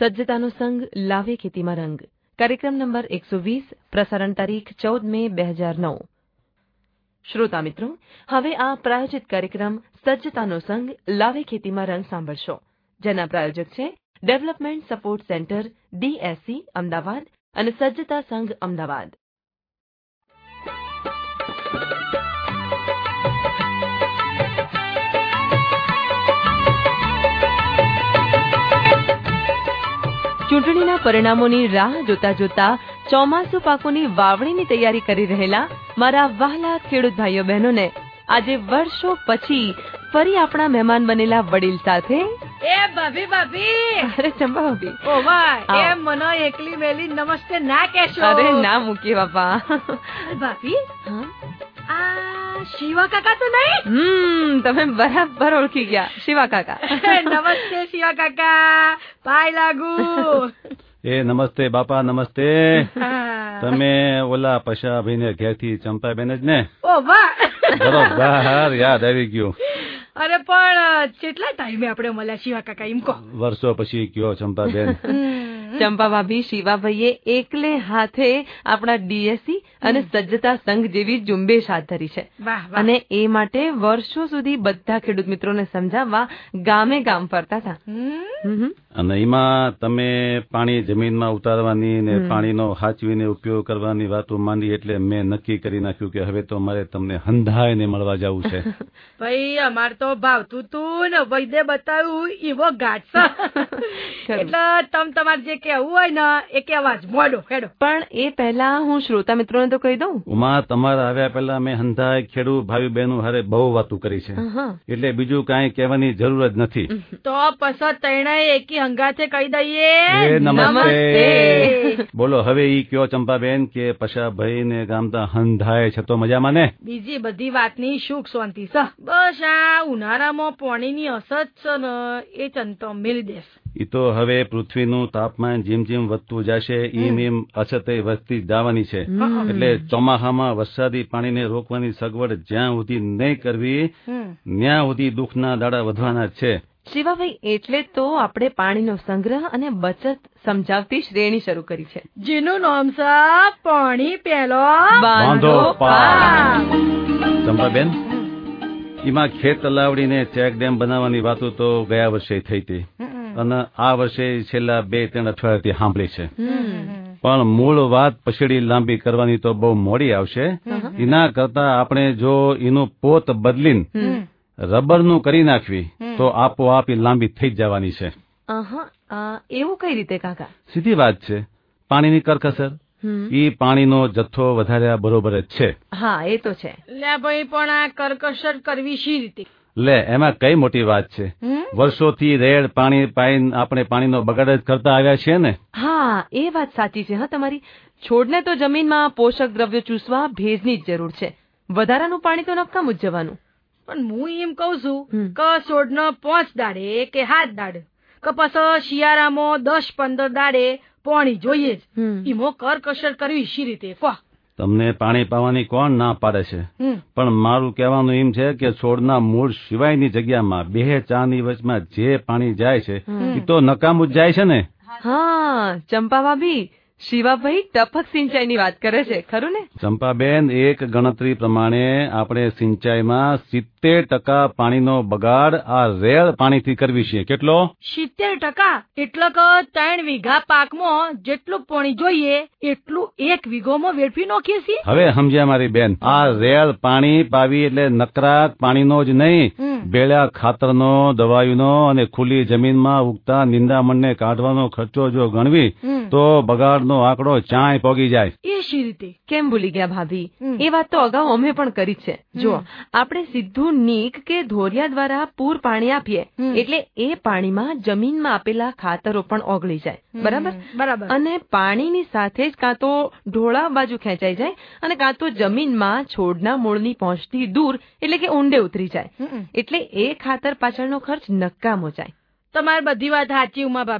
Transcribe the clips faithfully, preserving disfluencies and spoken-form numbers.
સજ્જતાનો સંગ લાવે ખેતીમાં રંગ કાર્યક્રમ નંબર એકસો વીસ પ્રસારણ તારીખ ચૌદ મે બે હજાર નવ. શ્રોતા મિત્રો, હવે આ પ્રાયોજિત કાર્યક્રમ સજ્જતાનો સંગ લાવે ખેતીમાં રંગ સાંભળશો, જેના પ્રાયોજક છે development support centre DSC Ahmedabad અને સજ્જતા સંઘ અમદાવાદ. ચૂંટણીના પરિણામોની રાહ જોતા જોતા ચોમાસુ પાકોની વાવણીની તૈયારી કરી રહેલા મારા વહાલા ખેડૂત ભાઈઓ બહેનોને આજે વર્ષો પછી ફરી આપણા મહેમાન બનેલા વડીલ સાથે એ ભાભી ભાભી અરે ચંપા ભાભી ઓ વાહ એ મને એકલી મેલી નમસ્તે ના કહેશો. અરે ના મૂકી બાપા. ભાભી હા આ શિવા કાકા તો નહીં? હમ તમે બરાબર ઓળખી ગયા, શિવા કાકા. નમસ્તે શિવા કાકા, પાય લાગુ. એ નમસ્તે બાપા, નમસ્તે. તમે ઓલા પશાભાઈ ને ઘેર થી ચંપાબેન જ ને? ઓ વાહ બરોબર, યાદ આવી ગયું. અરે પણ કેટલા ટાઈમે આપણે મળ્યા શિવા કાકા, એમ કહો. વર્ષો પછી કયો ચંપાબેન. ચંપા ભાભી, શિવાભાઈએ એકલે હાથે આપણા ડીએસસી અને સજ્જતા સંઘ જેવી ઝુંબેશ હાથ ધરી છે, અને એ માટે વર્ષો સુધી બધા ખેડૂત મિત્રોને સમજાવવા ગામે ગામ ફરતા હતા. અને એમાં તમે પાણી જમીનમાં ઉતારવાની ને પાણીનો હાચવીને ઉપયોગ કરવાની વાતો માંડી, એટલે મેં નક્કી કરી નાખ્યું કે હવે તો મારે તમને હંધાઈને મળવા જવું છે. ભાઈ અમાર તો ભાવતું તું ને વૈદ્ય બતાવ્યું એવો ઘાટ છે, એટલે તમ તમારે જે કેવું હોય ને એ કેવા જ મોડો હેડો. પણ એ પહેલા હું શ્રોતા મિત્રોને તો કહી દઉં, ઉમા તમારા આવ્યા પહેલા મેં હંધાય ખેડૂત ભાઈ બહેનો હારે બહુ વાતો કરી છે, એટલે બીજું કાંઈ કહેવાની જરૂર જ નથી. તો પછી તૈણાએ એકી હંગાથે કહી દઈએ નમસ્તે. બોલો હવે ઈ કયો ચંપાબેન કે પશાભાઈ ને ગામતા હંધાય છે તો મજામાં ને? બીજી બધી વાતની સુખ શાંતિ છે, બસ આ ઉનાળામાં પાણીની અસર છે ને એ ચંતો મિલી દેશ. ઈ તો હવે પૃથ્વીનું તાપમાન જેમ જેમ વધતું જશે એમ એમ અછત વધતી જવાની છે, એટલે ચોમાસામાં વરસાદી પાણીને રોકવાની સગવડ જ્યાં સુધી નહીં કરવી ત્યાં સુધી દુઃખના દાડા વધવાના છે. શિવાભાઈ, એટલે તો આપણે પાણીનો સંગ્રહ અને બચત સમજાવતી શ્રેણી શરૂ કરી છે, જેનું નામ છે પાણી પહેલો બાંધો પાર. ચંપાબેન, એમાં ખેત તલાવડીને ચેક ડેમ બનાવવાની વાતો તો ગયા વર્ષે થઈ હતી, અને આ વર્ષે છેલ્લા બે ત્રણ અઠવાડિયાથી સાંભળી છે, પણ મૂળ વાત પછડી લાંબી કરવાની તો બહુ મોડી આવશે. એના કરતા આપણે જો એનું પોત બદલીને રબરનું કરી નાખવી તો આપોઆપ લાંબી થઈ જ જવાની છે. એવું કઈ રીતે કાકા? સીધી વાત છે, પાણીની કરકસર. ઈ પાણીનો જથ્થો વધાર્યા બરોબર જ છે. હા, એ તો છે. લે ભાઈ, પણ આ કરકસર કરવી શી રીતે? લે, એમાં કઈ મોટી વાત છે? વર્ષોથી રેડ પાણી પાઈને આપણે પાણીનો બગાડ જ કરતા આવ્યા છીએ ને. હા, એ વાત સાચી છે. હા તમારી. છોડને તો જમીનમાં પોષક દ્રવ્યો ચૂસવા ભેજની જ જરૂર છે, વધારાનું પાણી તો નકામું જ જવાનું. પણ હું એમ કઉ છું કે છોડનો પાંચ દાડે કે સાત દાડે કે પછી શિયાળામાં દસ પંદર દાડે પાણી જોઈએ જ, એમાં કરકસર કરવી શી રીતે કહો? તમને પાણી પાવાની કોણ ના પાડે છે, પણ મારું કહેવાનું એમ છે કે છોડના મૂળ સિવાયની જગ્યામાં બે ચાની વચમાં જે પાણી જાય છે એ તો નકામું જ જાય છે ને. હા ચંપા ભાભી, શિવાભાઈ ટપક સિંચાઈની વાત કરે છે, ખરું ને? ચંપાબેન, એક ગણતરી પ્રમાણે આપણે સિંચાઈમાં સિત્તેર ટકા પાણીનો બગાડ આ રેલ પાણીથી કરવી છે. કેટલો? સિત્તેર ટકા એટલે કે ત્રણ વીઘા પાકમાં જેટલું પાણી જોઈએ એટલું એક વીઘોમાં વેડફી નાખીએ છીએ. હવે સમજ્યા મારી બેન, આ રેલ પાણી પાવી એટલે નકરા પાણીનો જ નહીં, ભેળા ખાતરનો, દવાઈનો અને ખુલ્લી જમીનમાં ઉગતા નિંદામણને કાઢવાનો ખર્ચો જો ગણવી તો બગાડનો આંકડો ચાય પોગી જાય. એ શી રીતે? કેમ ભૂલી ગયા ભાભી? એ વાત તો અગાઉ અમે પણ કરી છે. જો આપણે સીધું નીક કે ધોરિયા દ્વારા પૂર પાણી આપીએ એટલે એ પાણીમાં જમીનમાં આપેલા ખાતરો પણ ઓગળી જાય, બરાબર? બરાબર. અને પાણીની સાથે જ કાં તો ઢોળા બાજુ ખેંચાઈ જાય અને કાં તો જમીનમાં છોડના મૂળની પહોંચથી દૂર એટલે કે ઊંડે ઉતરી જાય, એટલે એ ખાતર પાછળનો ખર્ચ નકામો જાય. તમારી બધી વાત સાચી ઉમા ભાભી,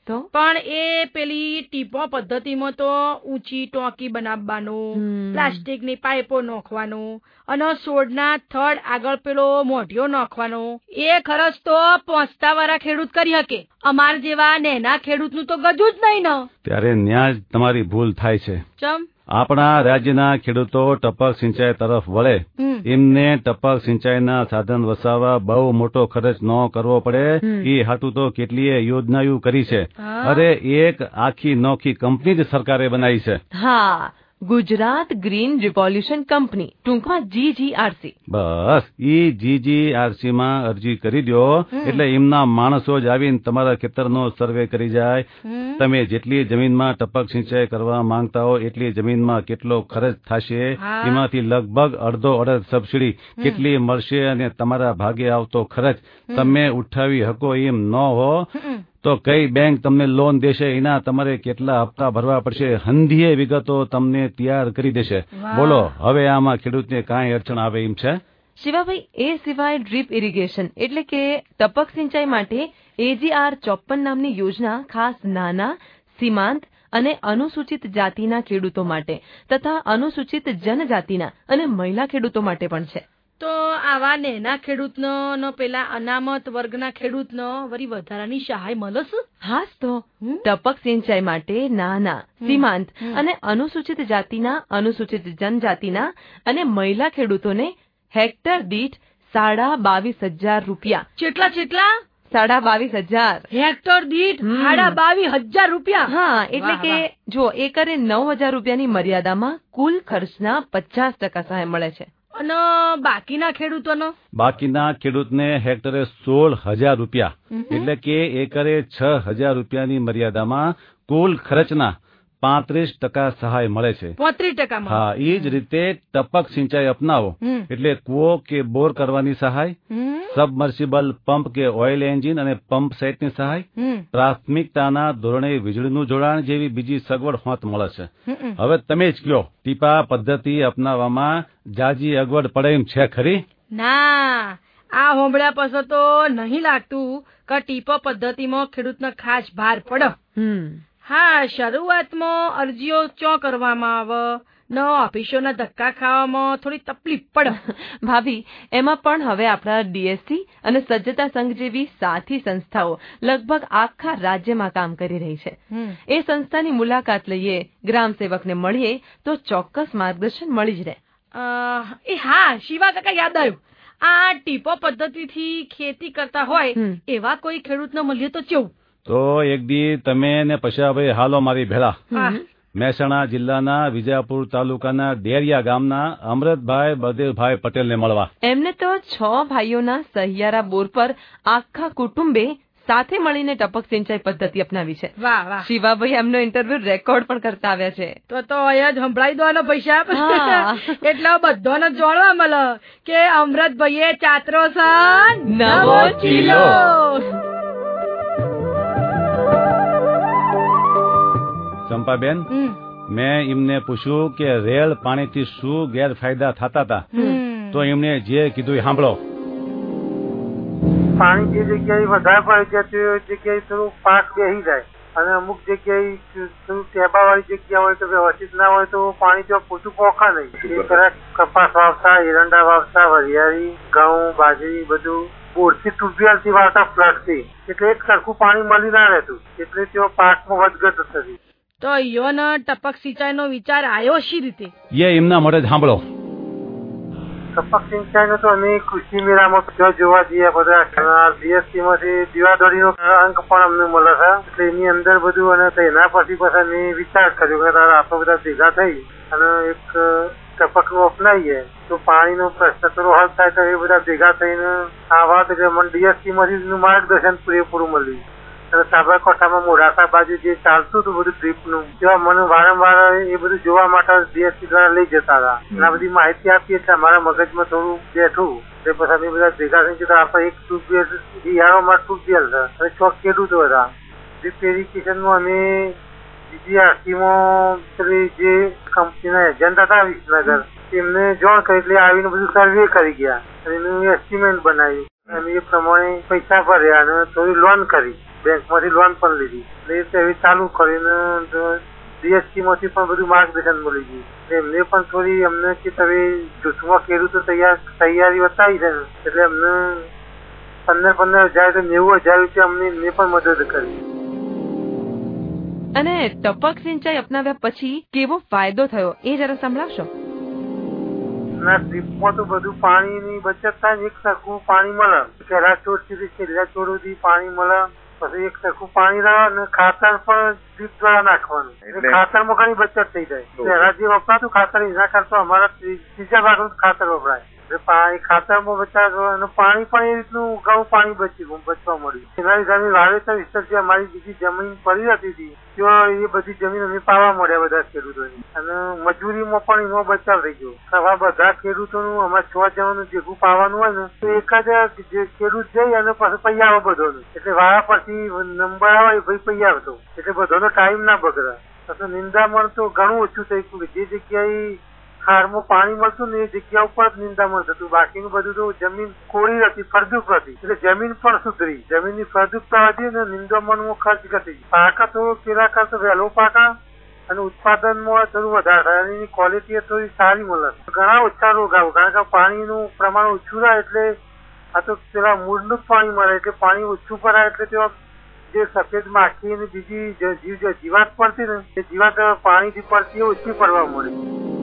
તો પણ એ પેલી ટીપો પદ્ધતિમાં તો ઊંચી ટોંકી બનાવવાનું, પ્લાસ્ટિક ની પાઇપો નાખવાનું અને છોડના થડ આગળ પેલો મોઢિયો નાખવાનો, એ ખર્ચ તો પહોંચતા વાળા ખેડૂત કરી શકે. અમાર જેવા નેના ખેડૂત નું તો ગજું જ નહીં ને. ત્યારે ન્યા જ તમારી ભૂલ થાય છે. ચમ આપણા રાજ્યના ખેડૂતો ટપક સિંચાઈ તરફ વળે, એમને ટપક સિંચાઈના સાધન વસાવવા બહુ મોટો ખર્ચ ન કરવો પડે, એ હાટું તો કેટલીય યોજનાઓ કરી છે. અરે એક આખી નોખી કંપની જ સરકારે બનાવી છે. હા, ગુજરાત ગ્રીન રિવોલ્યુશન કંપની, ટૂંકમાં જીજીઆરસી. બસ ઈ જીજીઆરસી માં અરજી કરી દો એટલે એમના માણસો જ આવીને તમારા ખેતરનો સર્વે કરી જાય. તમે જેટલી જમીનમાં ટપક સિંચાઈ કરવા માંગતા હો એટલી જમીનમાં કેટલો ખર્ચ થશે, એમાંથી લગભગ અડધો અડધ સબસિડી કેટલી મળશે અને તમારા ભાગે આવતો ખર્ચ તમે ઉઠાવી શકો એમ ન હો તો કઈ બેંક તમને લોન દેશે, એના તમારે કેટલા હપ્તા ભરવા પડશે, હંધીએ વિગતો તમને તૈયાર કરી દેશે. બોલો હવે આમાં ખેડૂતને કાંઈ અડચણ આવે એમ છે? શિવાભાઈ, એ સિવાય ડ્રીપ ઇરિગેશન એટલે કે ટપક સિંચાઈ માટે એજીઆર ચોપન નામની યોજના ખાસ નાના, સીમાંત અને અનુસૂચિત જાતિના ખેડૂતો માટે તથા અનુસૂચિત જનજાતિના અને મહિલા ખેડૂતો માટે પણ છે. તો આવા નેના ખેડૂતનો પેલા અનામત વર્ગના ખેડૂતનો વળી વધારાની સહાય મળે છે? હાસ તો ટપક સિંચાઈ માટે નાના, સીમાંત અને અનુસૂચિત જાતિના, અનુસૂચિત જનજાતિના અને મહિલા ખેડૂતોને હેક્ટર દીઠ સાડા બાવીસ હજાર રૂપિયા. કેટલા કેટલા? સાડા બાવીસ હજાર હેક્ટર દીઠ સાડા બાવીસ હજાર રૂપિયા. હા, એટલે કે જો એકરે નવ હજાર રૂપિયાની મર્યાદામાં કુલ ખર્ચના પચાસ ટકા સહાય મળે છે. અને બાકીના ખેડૂતોનો? બાકીના ખેડૂતને હેક્ટરે સોળ હજાર રૂપિયા એટલે કે એકરે છ હજાર રૂપિયાની મર્યાદામાં કુલ ખર્ચના પાંત્રીસ ટકા સહાય મળે છે. પાંત્રીસ ટકા? હા, એ જ રીતે ટપક સિંચાઈ અપનાવો એટલે કૂવો કે બોર કરવાની સહાય, સબમર્સિબલ પંપ કે ઓઇલ એન્જિન અને પંપ સેટની સહાય, પ્રાથમિકતાના ધોરણે વીજળીનું જોડાણ જેવી બીજી સગવડ હોત મળે છે. હવે તમે જ કયો, ટીપા પદ્ધતિ અપનાવવામાં જાજી અગવડ પડે એમ છે ખરી? ના, આ હોંભળ્યા પછી તો નહીં લાગતું કે ટીપા પદ્ધતિમાં ખેડૂતનો ખાસ ભાર પડે. હા, શરૂઆતમાં અરજીઓ ચો કરવામાં આવે ન ઓફિસોના ધક્કા ખાવામાં થોડી તકલીફ પડે. ભાભી, એમાં પણ હવે આપણા ડીએસસી અને સજ્જતા સંઘ જેવી સાથી સંસ્થાઓ લગભગ આખા રાજ્યમાં કામ કરી રહી છે. એ સંસ્થાની મુલાકાત લઈએ, ગ્રામ સેવકને મળીએ તો ચોક્કસ માર્ગદર્શન મળી જ રહે. એ હા, શિવા કાકા યાદ આવ્યું, આ ટીપો પદ્ધતિથી ખેતી કરતા હોય એવા કોઈ ખેડૂતને મળીએ તો કેવું? તો એક દી તમે ને પછી ભાઈ હાલો મારી ભેળા મહેસાણા જિલ્લાના વિજાપુર તાલુકાના ડેરિયા ગામના અમૃતભાઈ બળદેવભાઈ પટેલને મળવા. એમને તો છ ભાઈઓના સહિયારા બોર પર આખા કુટુંબે સાથે મળીને ટપક સિંચાઈ પદ્ધતિ અપનાવી છે. વાહ વાહ. શિવાભાઈ એમનો ઇન્ટરવ્યુ રેકોર્ડ પણ કરતા આવ્યા છે. તો તો અહીંયા જ સંભળાઈ દો પૈસા એટલે બધાને જોડવા મળે કે અમૃતભાઈએ ચાતરો સન નવો ચીલો. ચંપાબેન, મેં એમને પૂછ્યું કે રેલ પાણીથી શું ગેરફાયદા થતા હતા, તો એમને જે કીધું એ સાંભળો. પાણી જે જગ્યાએ વધારે પડી જતું હોય એ જગ્યાએ થોડું પાક બેસી જાય અને અમુક જગ્યાએ થોડું ટેબા વાળી જગ્યા હોય તો વ્યવસ્થિત ના હોય તો પાણી ત્યાં પૂરતું પોખા નહીં. એ તરફ કપાસ વાવતા, એરંડા વાવતા, વરિયાળી, ઘઉં, બાજરી બધું બોરથી ટ્યુબવેલ થી વાવતા ફ્લડથી, એટલે એક સરખું પાણી મળી ના રહેતું, એટલે તેઓ પાકમાં વધઘટ થતી. તો યોનો ટપક સિંચાઈ નો વિચાર આવ્યો શી રીતે? એ એમના મોઢે સાંભળો. ટપક સિંચાઈ નો તો અમે કૃષિ મેળામાં જોવા જઈએ, બધા બીએસસી માંથી દીવાદોરી નો અંક પણ અમને મળે છે, એટલે એની અંદર બધું અને એના પછી પછી મેં વિચાર કર્યો કે તારા આપણે બધા ભેગા થઈ અને એક ટપક નું અપનાવીએ તો પાણી નો પ્રશ્ન થોડો હલ થાય. તો એ બધા ભેગા થઈને આ વાત એટલે મને ડીએસસી માંથી માર્ગદર્શન પૂરેપૂરું મળ્યું અને સાબરકાંઠામાં મોડાસા બાજુ જે ચાલતું હતું બધું ડ્રીપ નું, તેમાં મને વારંવાર એ બધું જોવા માટે ડીએસસી દ્વારા લઈ જતા હતા અને આ બધી માહિતી આપી એટલે અમારા મગજમાં થોડું બેઠું. એટલે પછી અમે બધા ભેગા થઈ જતા આપણે એક ટ્યુબવેલ યારોમાં ટ્યુબવેલ છે અને ચોક ખેડૂતો હતા. ડ્રીપ ઇરિગેશનમાં અમે જીજીઆરસીમાં જે કંપનીના એજન્ટ હતા વિસનગર, એમને જોણ કરી એટલે આવીને બધું સર્વે કરી ગયા અને એનું એસ્ટિમેટ બનાવ્યું અને એ પ્રમાણે પૈસા ભર્યા અને થોડી લોન કરી બેંકમાંથી લોન પણ લીધી. એટલે એવી ચાલુ કરીને ડીએસસી માંથી પણ બધું માર્ગદર્શન મળી ગયું. એમને પણ થોડી અમને કે તમે જૂથમાં ખેડૂતો તૈયાર તૈયારી બતાવી છે એટલે અમને પંદર પંદર હજાર તો નેવું હજાર રૂપિયા અમને એમને પણ મદદ કરી. અને ટપક સિંચાઈ અપનાવ્યા પછી કેવો ફાયદો થયો એ જરા સંભળાવશો? ના ડ્રીપમાં તો બધું પાણીની બચત થાય ને એક સરખું પાણી મળે. પહેલા છોડ સુધી છેલ્લા છોડ સુધી પાણી મળે. પછી એક સરખું પાણી રહે અને ખાતર પણ ડ્રીપ દ્વારા નાખવાનું એટલે ખાતરમાં ઘણી બચત થઈ જાય. પહેલા જે વપરાતું ખાતર એના કરતા અમારા ત્રીજા ભાગનું ખાતર વપરાય. ખાતરમાં બચાવ અને પાણી પણ એ રીતનું ઘણું પાણી બચી બચવા મળ્યું. એના લીધે અમે વાવેતર વિસ્તાર જે અમારી બીજી જમીન પડી હતી હતી ત્યાં એ બધી જમીન અમે પાવા મળ્યા બધા ખેડૂતોની અને મજૂરીમાં પણ એનો બચાવ થઈ ગયો. આવા બધા ખેડૂતોનું અમારે છ જણાનું ભેગું પાવાનું હોય ને તો એક જ જે ખેડૂત જઈ અને પછી પૈયા બધોનું એટલે વાળા પરથી નંબર આવે ભાઈ પૈયા હતો એટલે બધોનો ટાઈમ ના બગડે. પછી નિંદામણ તો ઘણું ઓછું થઈ ગયું. જે જગ્યાએ ખારમાં પાણી મળતું ને એ જગ્યા ઉપર જ નિંદામણ થતું. બાકીનું બધું તો જમીન કોરી હતી, ફળદ્રુપ હતી એટલે જમીન પણ સુધરી. જમીનની ફળદ્રુપતા વધી ને નિંદામણમાં ખર્ચ ઘટી. પાકા થોડો કેળા કરતો વહેલો પાકા અને ઉત્પાદનમાં થોડું વધારે થાય અને એની ક્વોલિટી થોડી સારી મળે. ઘણા ઓછા રોગ આવે કારણ કે પાણીનું પ્રમાણ ઓછું રહે એટલે આ તો પેલા મૂળનું જ પાણી મળે એટલે પાણી ઓછું ભરાય એટલે તેમાં જે સફેદ માખી અને બીજી જીવ જીવાત પડતી ને એ જીવાત પાણીથી પડતી ઓછી પડવા મળે.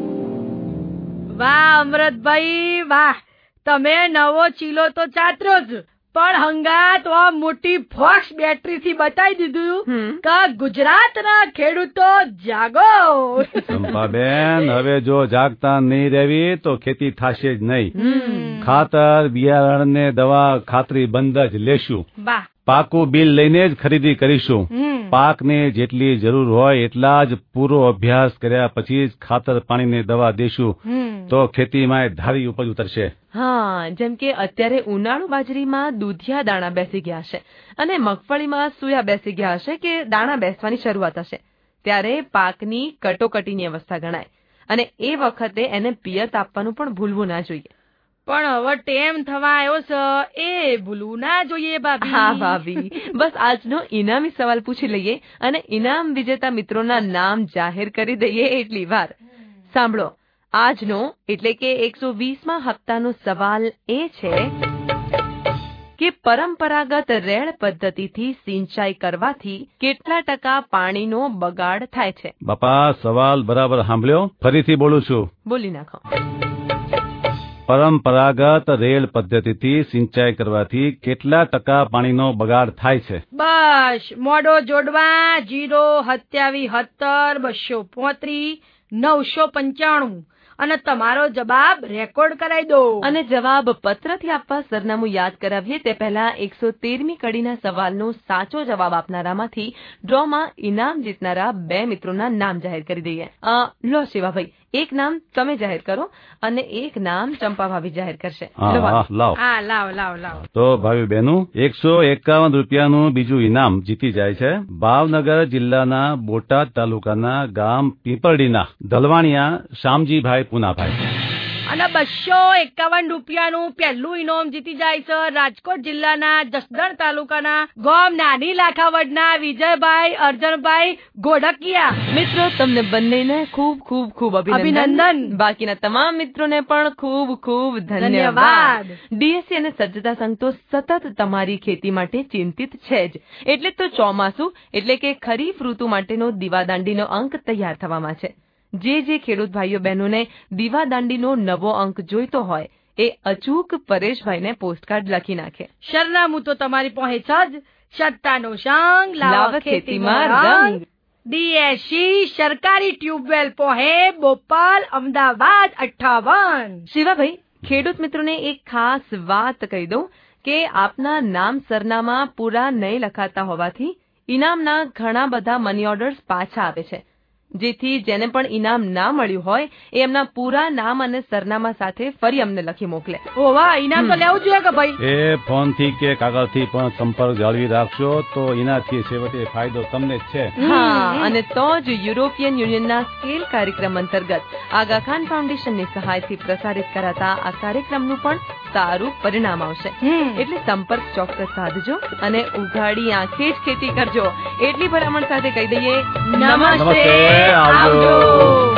વાહ અમૃતભાઈ વાહ, તમે નવો ચીલો તો ચાતરો જ પણ હંગાત મોટી ફોક્સ બેટરી થી બતાવી દીધું કે ગુજરાતના ખેડૂતો જાગો. ચંપાબેન હવે જો જાગતા નહીં રહેવી તો ખેતી થશે જ નહીં. ખાતર બિયારણ ને દવા ખાતરી બંધ જ લેશું. પાકું બિલ લઈને જ ખરીદી કરીશું. પાકને જેટલી જરૂર હોય એટલા જ પૂરો અભ્યાસ કર્યા પછી જ ખાતર પાણી ને દવા દેશું તો ખેતીમાં ધારી ઉપજ ઉતરશે. હા, જેમ કે અત્યારે ઉનાળુ બાજરીમાં દૂધિયા દાણા બેસી ગયા હશે અને મગફળીમાં સુયા બેસી ગયા હશે કે દાણા બેસવાની શરૂઆત હશે ત્યારે પાકની કટોકટીની અવસ્થા ગણાય અને એ વખતે એને પિયત આપવાનું પણ ભૂલવું ના જોઈએ. પણ હવે ટેમ થવા આવ્યો છે એ ભૂલવું ના જોઈએ ભાભી. હા ભાભી, બસ આજનો ઇનામી સવાલ પૂછી લઈએ અને ઇનામ વિજેતા મિત્રોના નામ જાહેર કરી દઈએ એટલી વાર. સાંભળો, આજનો એટલે કે એકસો વીસમાં હપ્તાનો સવાલ એ છે કે પરંપરાગત રેડ પદ્ધતિથી સિંચાઈ કરવાથી કેટલા ટકા પાણીનો બગાડ થાય છે? બાપા સવાલ બરાબર સાંભળ્યો, ફરીથી બોલું છું. બોલી નાખો. પરંપરાગત રેલ પદ્ધતિથી સિંચાઈ કરવાથી કેટલા ટકા પાણીનો બગાડ થાય છે? બસ મોડો જોડવા જીરો સત્યાવી સત્તર બસો પોત્રીસ નવસો પંચાણું અને તમારો જવાબ રેકોર્ડ કરાવી દો. અને જવાબ પત્રથી આપવા સરનામું યાદ કરાવીએ તે પહેલા એકસો તેરમી કડીના સવાલનો સાચો જવાબ આપનારામાંથી ડ્રોમાં ઇનામ જીતનારા બે મિત્રોના નામ જાહેર કરી દઈએ. લો શિવાભાઈ, એક નામ તમે જાહેર કરો અને એક નામ ચંપા ભાભી જાહેર કરશે. લાવ લાવ લાવ લાવ તો ભાભી બહેનો એકસો એકાવન રૂપિયાનું બીજું ઇનામ જીતી જાય છે. ભાવનગર જિલ્લાના બોટાદ તાલુકાના ગામ પીપરડીના ધલવાણિયા શામજીભાઈ પુનાભાઈ. અને બસો એકાવન રૂપિયાનું પહેલું ઇનામ જીતી જાય છે રાજકોટ જિલ્લાના જસદણ તાલુકાના ગામ નાની લાખાવડના વિજયભાઈ અર્જનભાઈ ગોડકિયા. મિત્રો, તમને બંનેને ખૂબ ખૂબ ખૂબ અભિનંદન. બાકીના તમામ મિત્રોને પણ ખૂબ ખૂબ ધન્યવાદ. ડીએસસી અને સજ્જતા સંઘ તો સતત તમારી ખેતી માટે ચિંતિત છે જ. એટલે તો ચોમાસું એટલે કે ખરીફ ઋતુ માટેનો દીવાદાંડીનો અંક તૈયાર થવામાં છે. જે જે ખેડૂત ભાઈઓ બહેનોને દીવાદાંડીનો નવો અંક જોઈતો હોય એ અચૂક પરેશભાઈને પોસ્ટકાર્ડ લખી નાખે. સરનામું તો તમારી પહોંચે જ. સત્તાનો સંગ લાવ ખેતીમાં રંગ. ડીએસસી સરકારી ટ્યુબવેલ પહોંચે બોપાલ અમદાવાદ અઠ્ઠાવન. શિવાભાઈ, ખેડૂત મિત્રોને એક ખાસ વાત કહી દઉં કે આપના નામ સરનામા પૂરા નહીં લખાતા હોવાથી ઇનામના ઘણા બધા મની ઓર્ડર્સ પાછા આવે છે. જેથી જેને પણ ઇનામ ના મળ્યું હોય એ એમના પૂરા નામ અને સરનામા સાથે ફરી અમને લખી મોકલે. ઓ વાહ, ઇનામ તો લેવું જોઈએ કે ભાઈ? એ ફોન થી કે કાગળ થી પણ સંપર્ક જાળવી રાખશો તો એનાથી છેવટે ફાયદો તમને જ છે. હા, અને તો જ યુરોપિયન યુનિયનના સ્કેલ કાર્યક્રમ અંતર્ગત આગા ખાન ફાઉન્ડેશનની સહાયથી પ્રસારિત કરાતા આ કાર્યક્રમનું પણ સારું પરિણામ આવશે. એટલે સંપર્ક ચોક્કસ સાધજો અને ઉઘાડી આંખે જ ખેતી કરજો. એટલી ભલામણ સાથે કહી દઈએ નમસ્તે, આવજો.